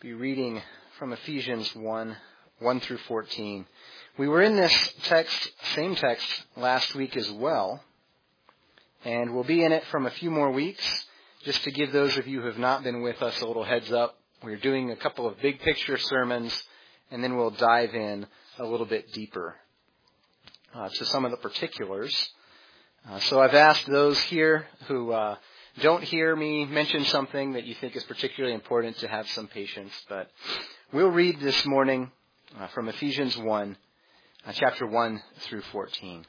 Be reading from Ephesians 1 through 14. We were in this same text last week as well, and we'll be in it from a few more weeks. Just to give those of you who have not been with us a little heads up, we're doing a couple of big picture sermons, and then we'll dive in a little bit deeper to some of the particulars. So I've asked those here who don't hear me mention something that you think is particularly important to have some patience. But we'll read this morning from Ephesians 1, chapter 1 through 14.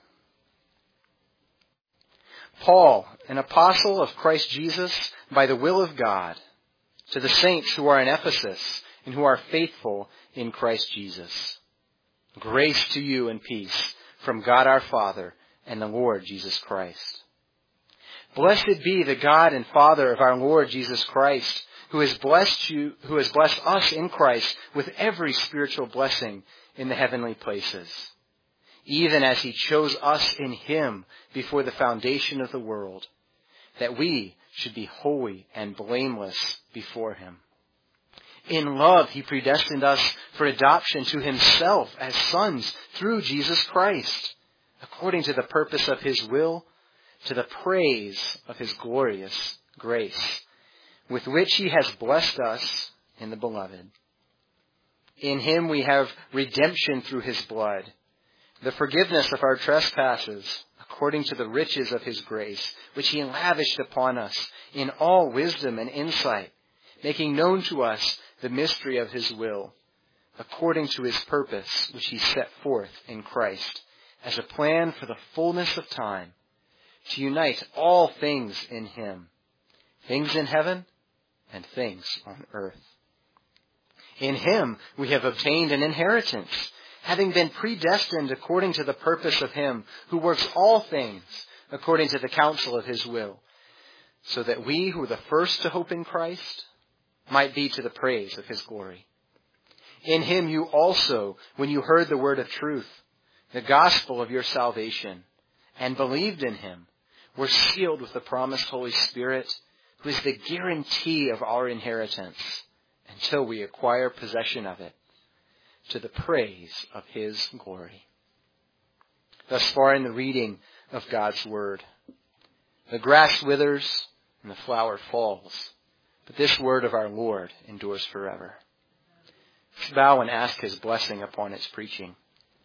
Paul, an apostle of Christ Jesus by the will of God, to the saints who are in Ephesus and who are faithful in Christ Jesus. Grace to you and peace from God our Father and the Lord Jesus Christ. Blessed be the God and Father of our Lord Jesus Christ, who has blessed us in Christ with every spiritual blessing in the heavenly places, even as he chose us in him before the foundation of the world, that we should be holy and blameless before him. In love, he predestined us for adoption to himself as sons through Jesus Christ, according to the purpose of his will, to the praise of his glorious grace, with which he has blessed us in the Beloved. In him we have redemption through his blood, the forgiveness of our trespasses, according to the riches of his grace, which he lavished upon us in all wisdom and insight, making known to us the mystery of his will, according to his purpose, which he set forth in Christ, as a plan for the fullness of time, to unite all things in him, things in heaven and things on earth. In him we have obtained an inheritance, having been predestined according to the purpose of him who works all things according to the counsel of his will, so that we who were the first to hope in Christ might be to the praise of his glory. In him you also, when you heard the word of truth, the gospel of your salvation, and believed in him, were sealed with the promised Holy Spirit, who is the guarantee of our inheritance until we acquire possession of it, to the praise of his glory. Thus far in the reading of God's word. The grass withers and the flower falls, but this word of our Lord endures forever. Let's bow and ask his blessing upon its preaching.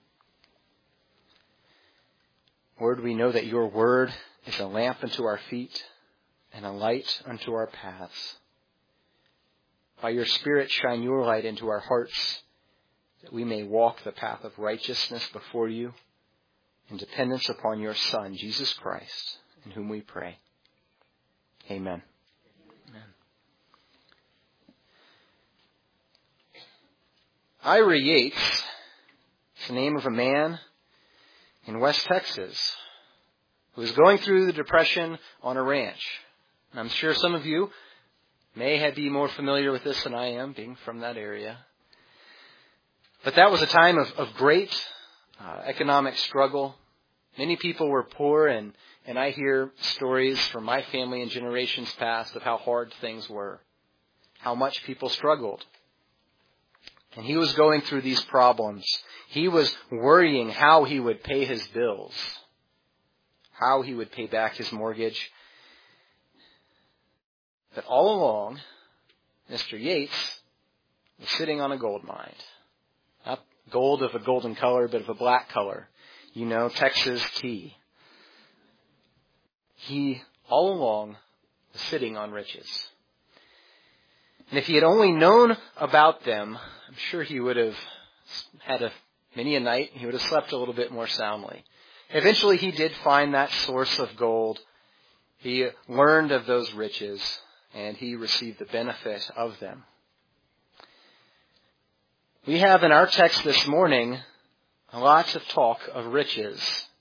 Lord, we know that your word is a lamp unto our feet and a light unto our paths. By your Spirit shine your light into our hearts, that we may walk the path of righteousness before you in dependence upon your Son, Jesus Christ, in whom we pray. Amen. Amen. Ira Yates is the name of a man in West Texas who was going through the Depression on a ranch. And I'm sure some of you may be more familiar with this than I am, being from that area. But that was a time of great economic struggle. Many people were poor, and I hear stories from my family and generations past of how hard things were, how much people struggled. And he was going through these problems. He was worrying how he would pay his bills, how he would pay back his mortgage. But all along, Mr. Yates was sitting on a gold mine. Not gold of a golden color, but of a black color. You know, Texas tea. He, all along, was sitting on riches. And if he had only known about them, I'm sure he would have had many a night. He would have slept a little bit more soundly. Eventually, he did find that source of gold. He learned of those riches, and he received the benefit of them. We have in our text this morning lots of talk of riches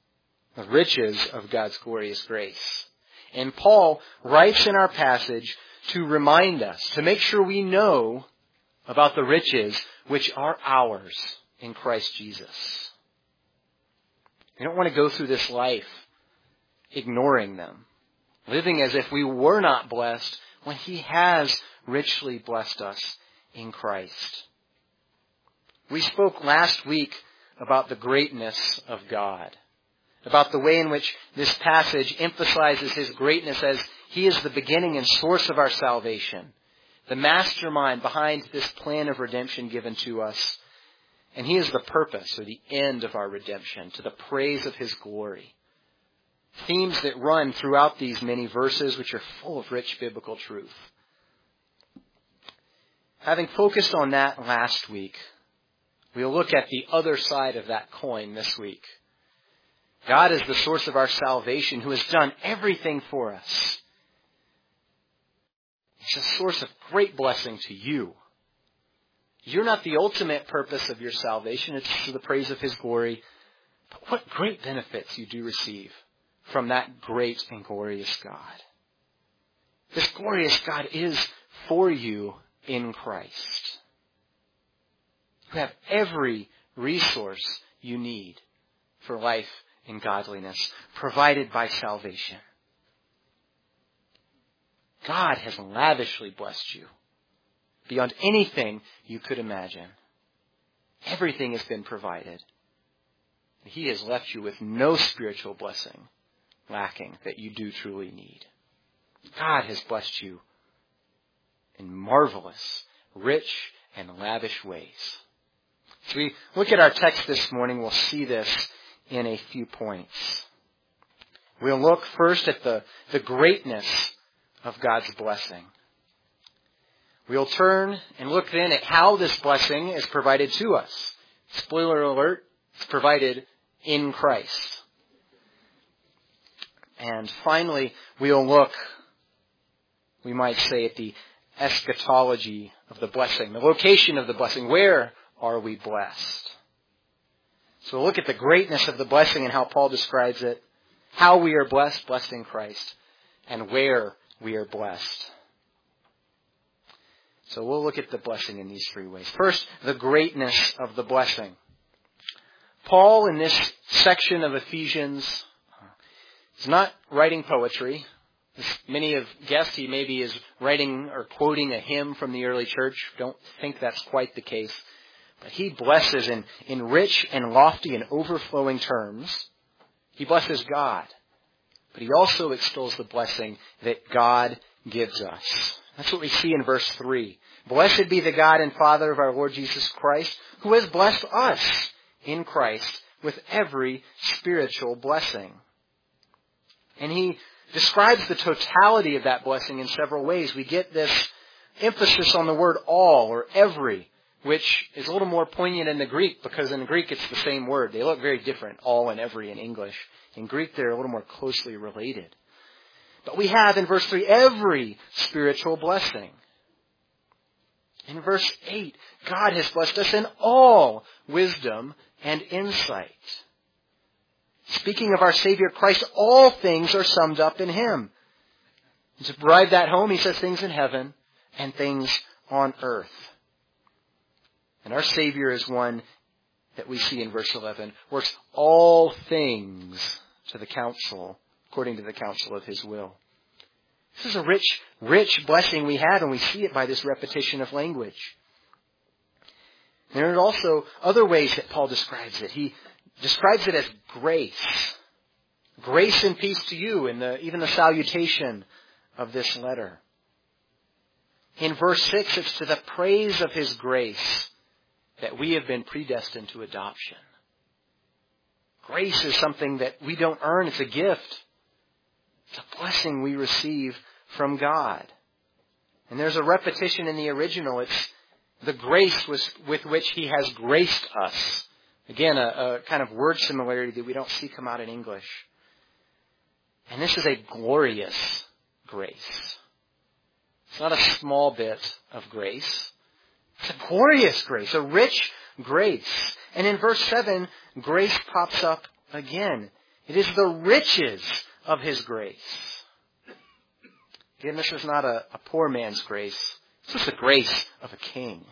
of God's glorious grace. And Paul writes in our passage to remind us, to make sure we know about the riches which are ours in Christ Jesus. We don't want to go through this life ignoring them, living as if we were not blessed when he has richly blessed us in Christ. We spoke last week about the greatness of God, about the way in which this passage emphasizes His greatness as He is the beginning and source of our salvation, the mastermind behind this plan of redemption given to us. And He is the purpose or the end of our redemption, to the praise of His glory. Themes that run throughout these many verses, which are full of rich biblical truth. Having focused on that last week, we'll look at the other side of that coin this week. God is the source of our salvation, who has done everything for us. It's a source of great blessing to you. You're not the ultimate purpose of your salvation. It's to the praise of His glory. But what great benefits you do receive from that great and glorious God. This glorious God is for you in Christ. You have every resource you need for life and godliness provided by salvation. God has lavishly blessed you beyond anything you could imagine. Everything has been provided. He has left you with no spiritual blessing lacking that you do truly need. God has blessed you in marvelous, rich, and lavish ways. As we look at our text this morning, we'll see this in a few points. We'll look first at the greatness of God's blessing. We'll turn and look then at how this blessing is provided to us. Spoiler alert, it's provided in Christ. And finally, we'll look, we might say, at the eschatology of the blessing, the location of the blessing. Where are we blessed? So we'll look at the greatness of the blessing and how Paul describes it, how we are blessed in Christ, and where we are blessed. So we'll look at the blessing in these three ways. First, the greatness of the blessing. Paul, in this section of Ephesians, is not writing poetry. As many have guessed, he maybe is writing or quoting a hymn from the early church. Don't think that's quite the case. But he blesses in rich and lofty and overflowing terms. He blesses God. But he also extols the blessing that God gives us. That's what we see in verse 3. Blessed be the God and Father of our Lord Jesus Christ, who has blessed us in Christ with every spiritual blessing. And he describes the totality of that blessing in several ways. We get this emphasis on the word all or every, which is a little more poignant in the Greek, because in Greek it's the same word. They look very different, all and every in English. In Greek they're a little more closely related. But we have in verse 3 every spiritual blessing. In verse 8, God has blessed us in all wisdom and insight. Speaking of our Savior Christ, all things are summed up in Him. And to drive that home, he says things in heaven and things on earth. And our Savior is one that we see in verse 11, works all things to the counsel, according to the counsel of His will. This is a rich blessing we have, and we see it by this repetition of language. And there are also other ways that Paul describes it. He describes it as grace. Grace and peace to you in even the salutation of this letter. In verse 6, it's to the praise of His grace that we have been predestined to adoption. Grace is something that we don't earn. It's a gift. It's a blessing we receive from God. And there's a repetition in the original. It's the grace with which He has graced us. Again, a kind of word similarity that we don't see come out in English. And this is a glorious grace. It's not a small bit of grace. It's a glorious grace, a rich grace. And in verse 7, grace pops up again. It is the riches of His grace. Again, this is not a poor man's grace. This is the grace of a king.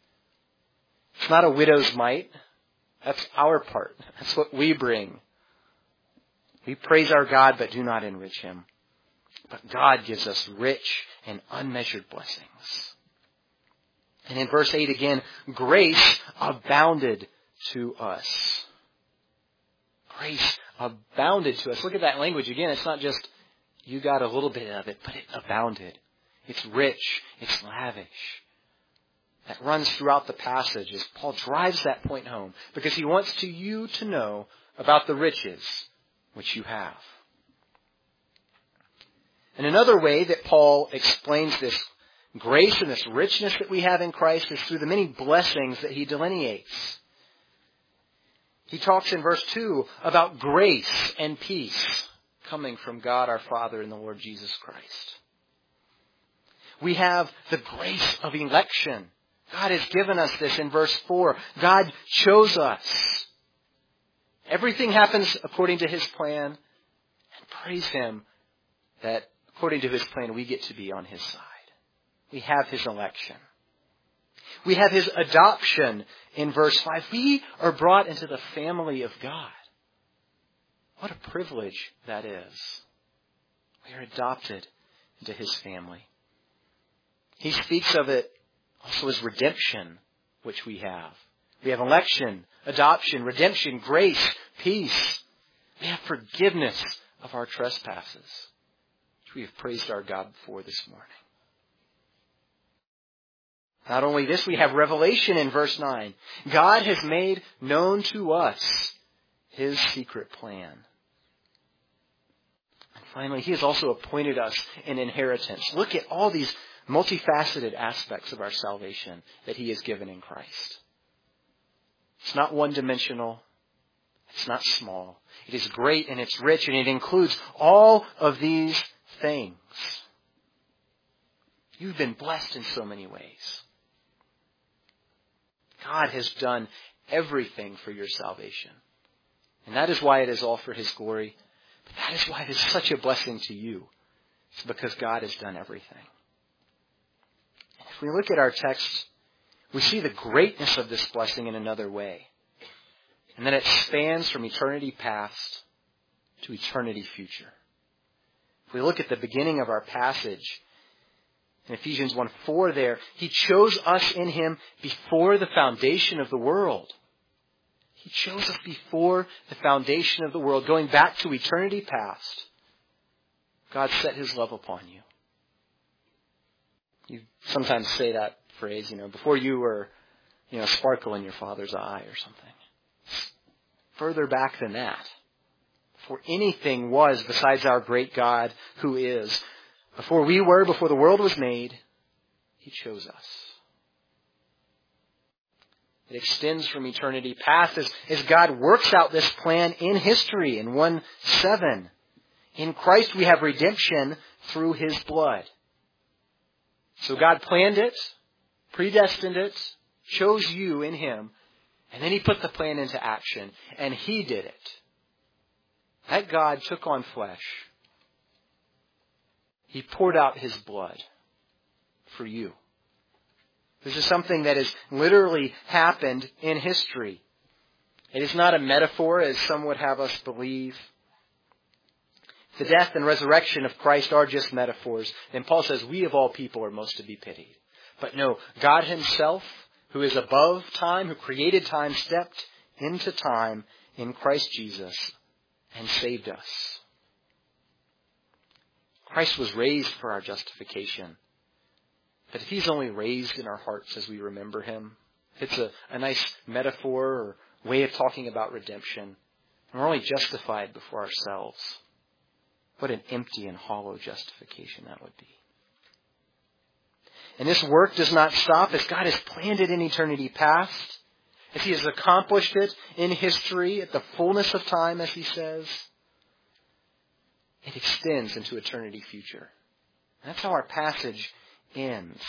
It's not a widow's mite. That's our part. That's what we bring. We praise our God but do not enrich Him. But God gives us rich and unmeasured blessings. And in verse 8 again, grace abounded to us. Grace abounded to us. Look at that language again. It's not just you got a little bit of it, but it abounded. It's rich. It's lavish. That runs throughout the passage as Paul drives that point home because he wants you to know about the riches which you have. And another way that Paul explains this grace and this richness that we have in Christ is through the many blessings that he delineates. He talks in verse 2 about grace and peace coming from God our Father and the Lord Jesus Christ. We have the grace of election. God has given us this in verse 4. God chose us. Everything happens according to His plan. And praise Him that according to His plan we get to be on His side. We have His election. We have His adoption in verse 5. We are brought into the family of God. What a privilege that is. We are adopted into His family. He speaks of it also as redemption, which we have. We have election, adoption, redemption, grace, peace. We have forgiveness of our trespasses, which we have praised our God for this morning. Not only this, we have revelation in verse 9. God has made known to us His secret plan. And finally, He has also appointed us an inheritance. Look at all these multifaceted aspects of our salvation that He has given in Christ. It's not one-dimensional. It's not small. It is great and it's rich and it includes all of these things. You've been blessed in so many ways. God has done everything for your salvation. And that is why it is all for His glory. But that is why it is such a blessing to you. It's because God has done everything. If we look at our text, we see the greatness of this blessing in another way. And then it spans from eternity past to eternity future. If we look at the beginning of our passage, in Ephesians 1:4 there, He chose us in Him before the foundation of the world. He chose us before the foundation of the world, going back to eternity past. God set His love upon you. You sometimes say that phrase, before you were, a sparkle in your father's eye or something. Further back than that. Before anything was besides our great God who is. Before we were, before the world was made, He chose us. It extends from eternity past as God works out this plan in history in 1:7. In Christ we have redemption through His blood. So God planned it, predestined it, chose you in Him, and then He put the plan into action, and He did it. That God took on flesh. He poured out His blood for you. This is something that has literally happened in history. It is not a metaphor, as some would have us believe. The death and resurrection of Christ are just metaphors. And Paul says, we of all people are most to be pitied. But no, God Himself, who is above time, who created time, stepped into time in Christ Jesus and saved us. Christ was raised for our justification. But if He's only raised in our hearts as we remember Him, it's a nice metaphor or way of talking about redemption. And we're only justified before ourselves. What an empty and hollow justification that would be. And this work does not stop as God has planned it in eternity past, as He has accomplished it in history at the fullness of time, as He says. It extends into eternity future. That's how our passage ends.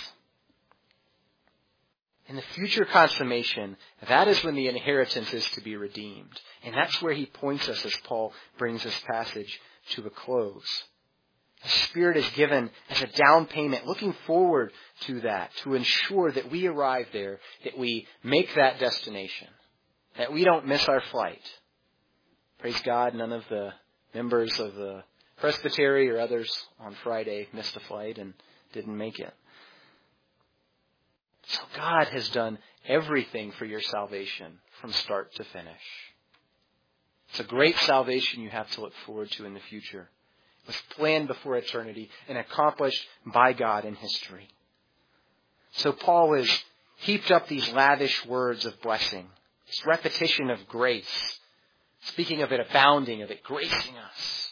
In the future consummation, that is when the inheritance is to be redeemed. And that's where he points us as Paul brings this passage to a close. The Spirit is given as a down payment, looking forward to that, to ensure that we arrive there, that we make that destination, that we don't miss our flight. Praise God, none of the members of the presbytery or others on Friday missed a flight and didn't make it. So God has done everything for your salvation from start to finish. It's a great salvation you have to look forward to in the future. It was planned before eternity and accomplished by God in history. So Paul has heaped up these lavish words of blessing, this repetition of grace, speaking of it abounding, of it gracing us.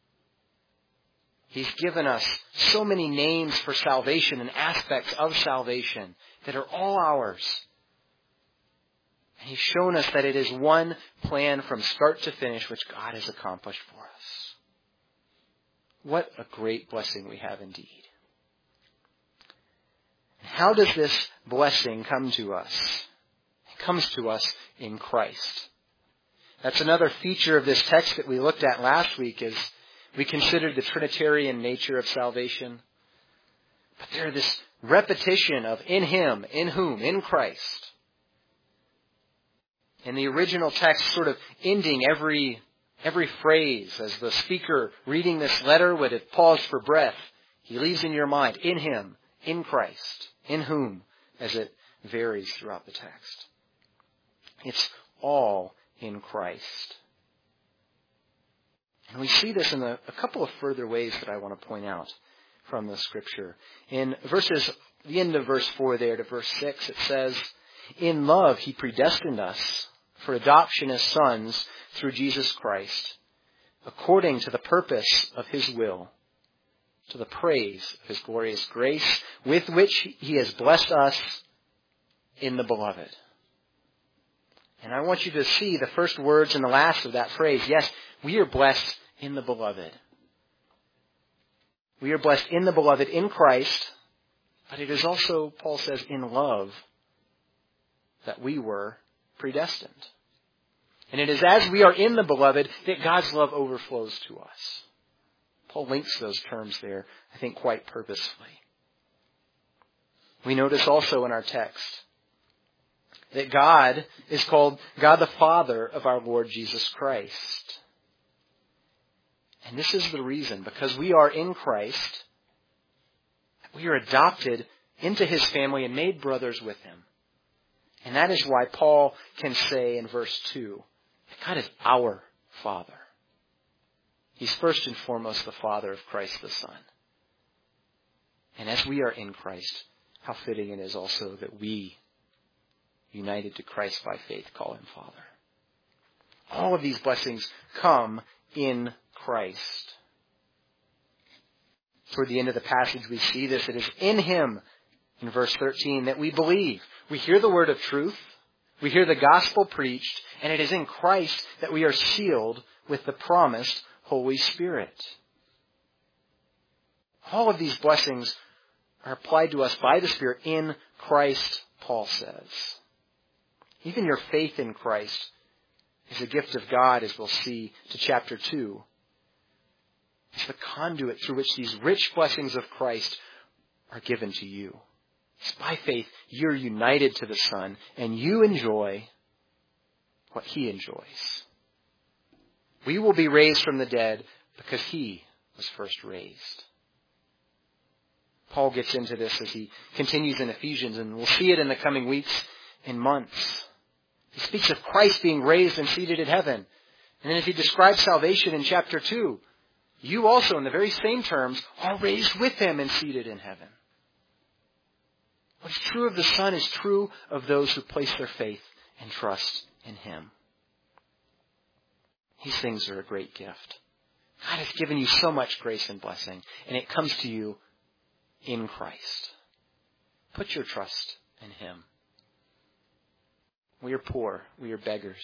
He's given us so many names for salvation and aspects of salvation that are all ours. And He's shown us that it is one plan from start to finish which God has accomplished for us. What a great blessing we have indeed. How does this blessing come to us? It comes to us in Christ. That's another feature of this text that we looked at last week as we considered the Trinitarian nature of salvation. But there's this repetition of in Him, in whom, in Christ. In the original text, sort of ending every phrase as the speaker reading this letter would have paused for breath. He leaves in your mind, in Him, in Christ, in whom, as it varies throughout the text. It's all in Christ. And we see this in a couple of further ways that I want to point out from the Scripture. In the end of verse 4 there to verse 6, it says, in love He predestined us for adoption as sons through Jesus Christ, according to the purpose of His will, to the praise of His glorious grace, with which He has blessed us in the Beloved. And I want you to see the first words and the last of that phrase. Yes, we are blessed in the Beloved. We are blessed in the Beloved, in Christ, but it is also, Paul says, in love that we were predestined. And it is as we are in the Beloved that God's love overflows to us. Paul links those terms there, I think, quite purposefully. We notice also in our text that God is called God the Father of our Lord Jesus Christ. And this is the reason, because we are in Christ, we are adopted into His family and made brothers with Him. And that is why Paul can say in verse 2, that God is our Father. He's first and foremost the Father of Christ the Son. And as we are in Christ, how fitting it is also that we, united to Christ by faith, call Him Father. All of these blessings come in Christ. Toward the end of the passage we see this. It is in Him, in verse 13, that we believe. We hear the word of truth. We hear the gospel preached. And it is in Christ that we are sealed with the promised Holy Spirit. All of these blessings are applied to us by the Spirit in Christ, Paul says. Even your faith in Christ is a gift of God, as we'll see to chapter 2. It's the conduit through which these rich blessings of Christ are given to you. It's by faith you're united to the Son, and you enjoy what He enjoys. We will be raised from the dead because He was first raised. Paul gets into this as he continues in Ephesians, and we'll see it in the coming weeks and months. He speaks of Christ being raised and seated in heaven. And then as he describes salvation in chapter 2, you also, in the very same terms, are raised with Him and seated in heaven. What's true of the Son is true of those who place their faith and trust in Him. These things are a great gift. God has given you so much grace and blessing, and it comes to you in Christ. Put your trust in Him. We are poor. We are beggars.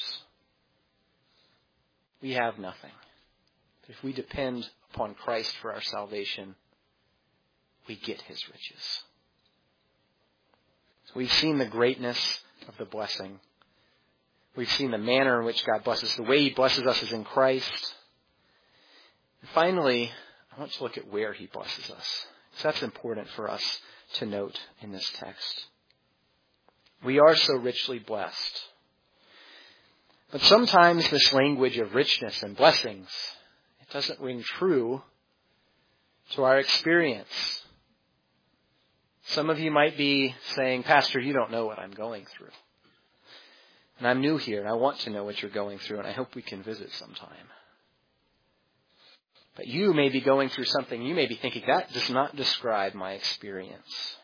We have nothing. But if we depend upon Christ for our salvation, we get His riches. So we've seen the greatness of the blessing. We've seen the manner in which God blesses. The way He blesses us is in Christ. And finally, I want to look at where He blesses us. So that's important for us to note in this text. We are so richly blessed. But sometimes this language of richness and blessings, it doesn't ring true to our experience. Some of you might be saying, Pastor, you don't know what I'm going through. And I'm new here, and I want to know what you're going through, and I hope we can visit sometime. But you may be going through something, you may be thinking, that does not describe my experience.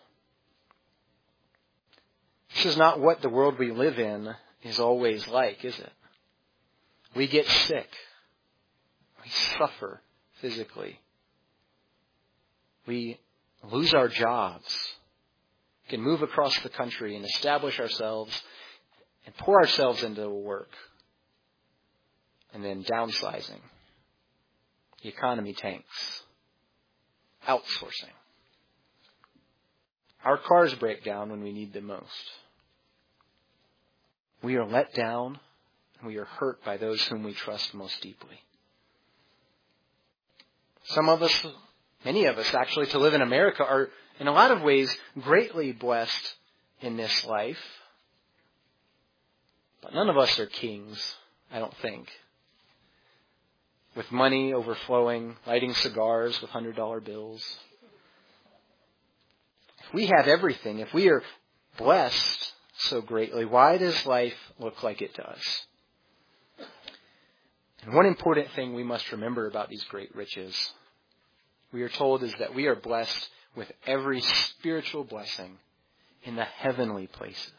This is not what the world we live in is always like, is it? We get sick. We suffer physically. We lose our jobs. We can move across the country and establish ourselves and pour ourselves into work. And then downsizing. The economy tanks. Outsourcing. Our cars break down when we need them most. We are let down and we are hurt by those whom we trust most deeply. Some of us, many of us actually, to live in America are in a lot of ways greatly blessed in this life. But none of us are kings, I don't think. With money overflowing, lighting cigars with $100 bills. If we have everything, if we are blessed so greatly, why does life look like it does? And one important thing we must remember about these great riches, we are told, is that we are blessed with every spiritual blessing in the heavenly places.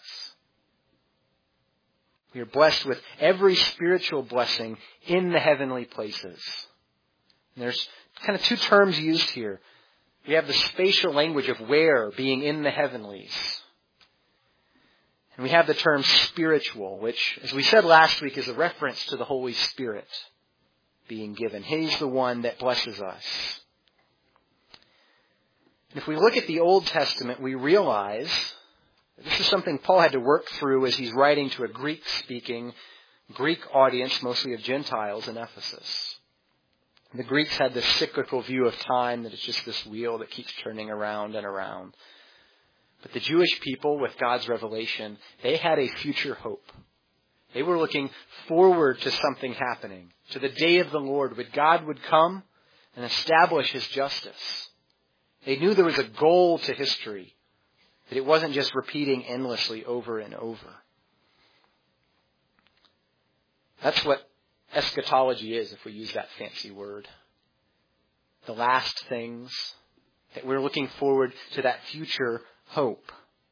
We are blessed with every spiritual blessing in the heavenly places. And there's kind of two terms used here. We have the spatial language of where being in the heavenlies. And we have the term spiritual, which, as we said last week, is a reference to the Holy Spirit being given. He's the one that blesses us. And if we look at the Old Testament, we realize that this is something Paul had to work through as he's writing to a Greek-speaking, Greek audience, mostly of Gentiles in Ephesus. The Greeks had this cyclical view of time, that it's just this wheel that keeps turning around and around. But the Jewish people, with God's revelation, they had a future hope. They were looking forward to something happening, to the day of the Lord, when God would come and establish His justice. They knew there was a goal to history, that it wasn't just repeating endlessly over and over. That's what eschatology is, if we use that fancy word. The last things, that we're looking forward to that future hope.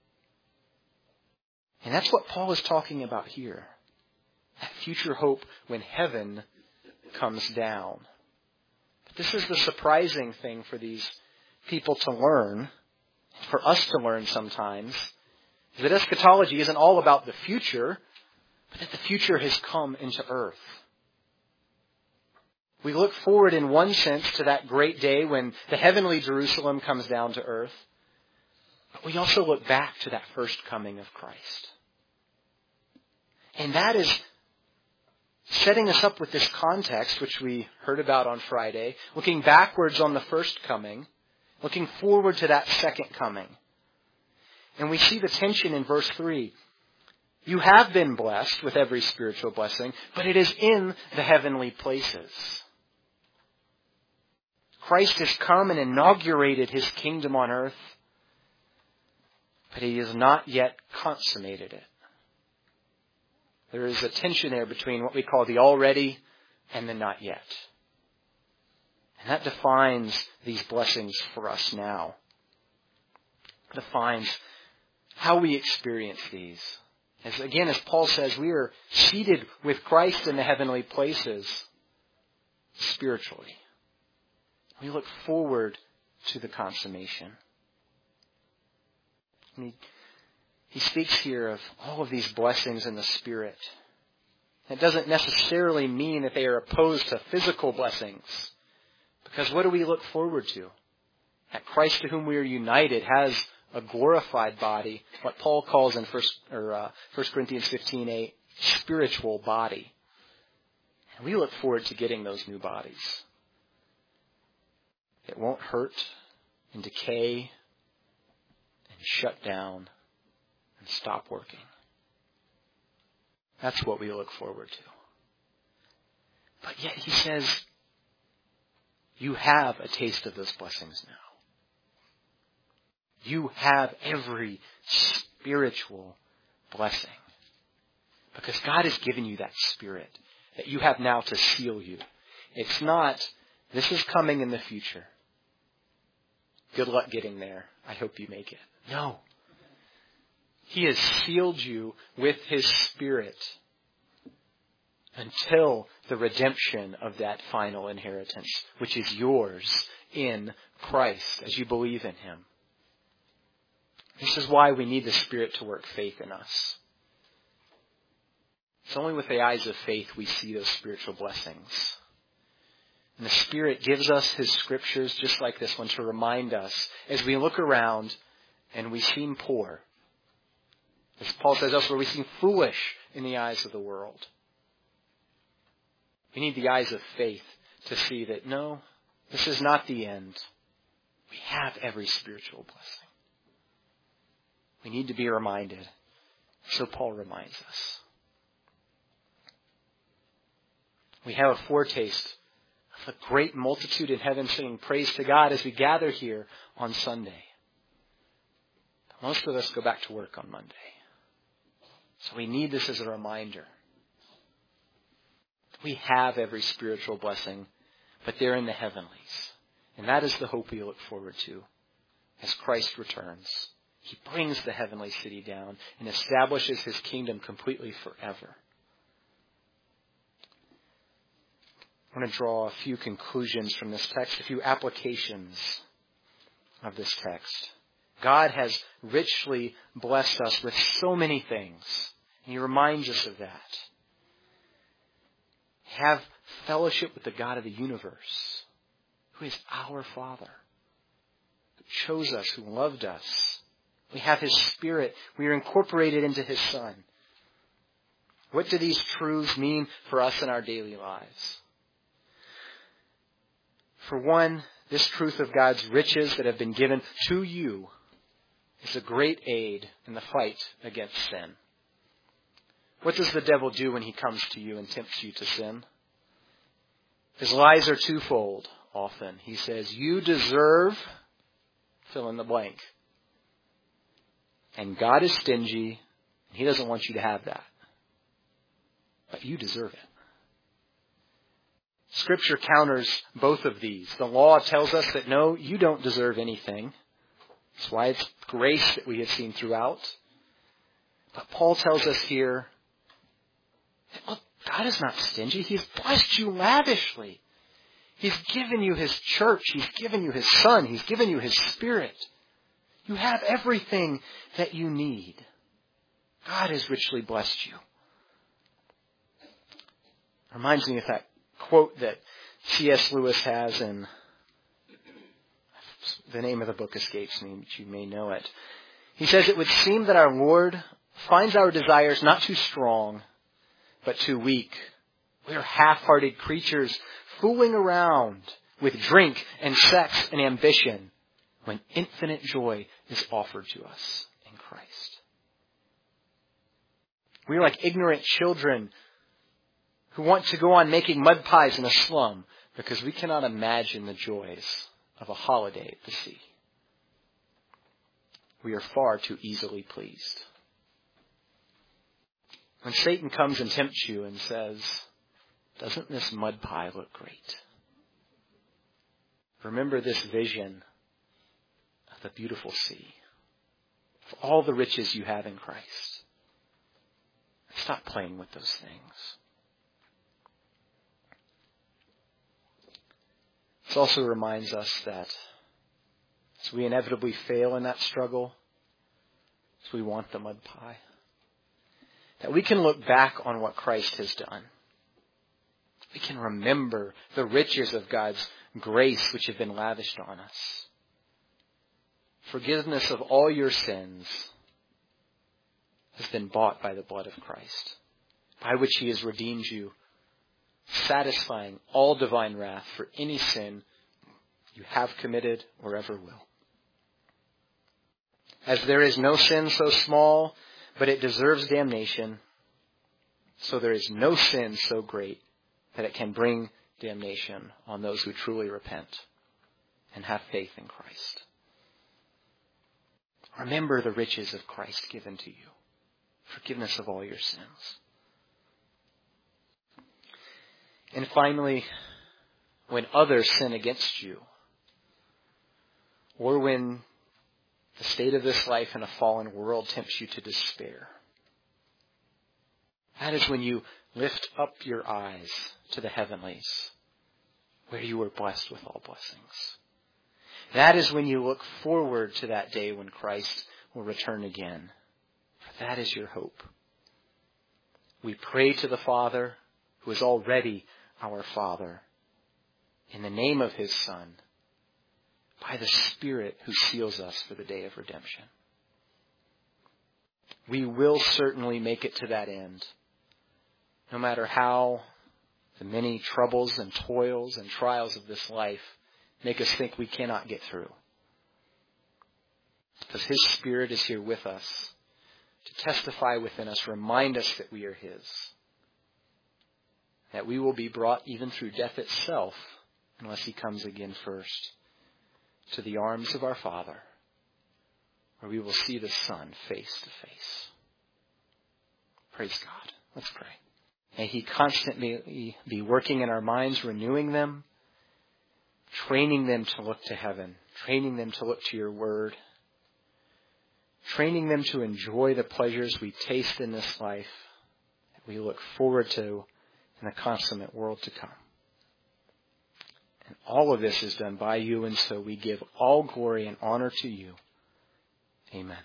And that's what Paul is talking about here. That future hope when heaven comes down. But this is the surprising thing for these people to learn, for us to learn sometimes, is that eschatology isn't all about the future, but that the future has come into earth. We look forward in one sense to that great day when the heavenly Jerusalem comes down to earth. But we also look back to that first coming of Christ. And that is setting us up with this context, which we heard about on Friday, looking backwards on the first coming, looking forward to that second coming. And we see the tension in verse 3. You have been blessed with every spiritual blessing, but it is in the heavenly places. Christ has come and inaugurated His kingdom on earth, but He has not yet consummated it. There is a tension there between what we call the already and the not yet. And that defines these blessings for us now. It defines how we experience these. As Paul says, we are seated with Christ in the heavenly places spiritually. We look forward to the consummation. He speaks here of all of these blessings in the Spirit. It doesn't necessarily mean that they are opposed to physical blessings. Because what do we look forward to? That Christ, to whom we are united, has a glorified body, what Paul calls in 1 Corinthians 15, a spiritual body. And we look forward to getting those new bodies. It won't hurt and decay and shut down and stop working. That's what we look forward to. But yet he says, you have a taste of those blessings now. You have every spiritual blessing. Because God has given you that Spirit that you have now to seal you. It's not, this is coming in the future. Good luck getting there. I hope you make it. No. He has sealed you with His Spirit until the redemption of that final inheritance, which is yours in Christ as you believe in Him. This is why we need the Spirit to work faith in us. It's only with the eyes of faith we see those spiritual blessings. And the Spirit gives us His Scriptures just like this one to remind us as we look around and we seem poor. As Paul says elsewhere, we seem foolish in the eyes of the world. We need the eyes of faith to see that, no, this is not the end. We have every spiritual blessing. We need to be reminded. So Paul reminds us. We have a foretaste of a great multitude in heaven singing praise to God as we gather here on Sunday. But most of us go back to work on Monday. So we need this as a reminder. We have every spiritual blessing, but they're in the heavenlies. And that is the hope we look forward to as Christ returns. He brings the heavenly city down and establishes His kingdom completely forever. I want to draw a few conclusions from this text, a few applications of this text. God has richly blessed us with so many things, and He reminds us of that. Have fellowship with the God of the universe, who is our Father, who chose us, who loved us. We have His Spirit. We are incorporated into His Son. What do these truths mean for us in our daily lives? For one, this truth of God's riches that have been given to you is a great aid in the fight against sin. What does the devil do when he comes to you and tempts you to sin? His lies are twofold often. He says, you deserve, fill in the blank. And God is stingy, and He doesn't want you to have that. But you deserve it. Scripture counters both of these. The law tells us that no, you don't deserve anything. That's why it's grace that we have seen throughout. But Paul tells us here, look, God is not stingy. He's blessed you lavishly. He's given you His church. He's given you His Son. He's given you His Spirit. You have everything that you need. God has richly blessed you. Reminds me of that quote that C.S. Lewis has, and the name of the book escapes me, but you may know it. He says, it would seem that our Lord finds our desires not too strong, but too weak. We are half-hearted creatures fooling around with drink and sex and ambition when infinite joy is offered to us in Christ. We are like ignorant children who want to go on making mud pies in a slum because we cannot imagine the joys of a holiday at the sea. We are far too easily pleased. When Satan comes and tempts you and says, doesn't this mud pie look great? Remember this vision of the beautiful sea, of all the riches you have in Christ. Stop playing with those things. This also reminds us that as we inevitably fail in that struggle, as we want the mud pie, that we can look back on what Christ has done. We can remember the riches of God's grace which have been lavished on us. Forgiveness of all your sins has been bought by the blood of Christ, by which He has redeemed you, satisfying all divine wrath for any sin you have committed or ever will. As there is no sin so small, but it deserves damnation, so there is no sin so great that it can bring damnation on those who truly repent and have faith in Christ. Remember the riches of Christ given to you. Forgiveness of all your sins. And finally, when others sin against you, or when the state of this life in a fallen world tempts you to despair, that is when you lift up your eyes to the heavenlies, where you are blessed with all blessings. That is when you look forward to that day when Christ will return again. For that is your hope. We pray to the Father, who is already our Father, in the name of His Son, by the Spirit who seals us for the day of redemption. We will certainly make it to that end, no matter how the many troubles and toils and trials of this life make us think we cannot get through. Because His Spirit is here with us to testify within us, remind us that we are His. That we will be brought even through death itself, unless He comes again first, to the arms of our Father, where we will see the Son face to face. Praise God. Let's pray. May He constantly be working in our minds, renewing them, training them to look to heaven, training them to look to your word, training them to enjoy the pleasures we taste in this life that we look forward to in the consummate world to come. And all of this is done by you, and so we give all glory and honor to you. Amen.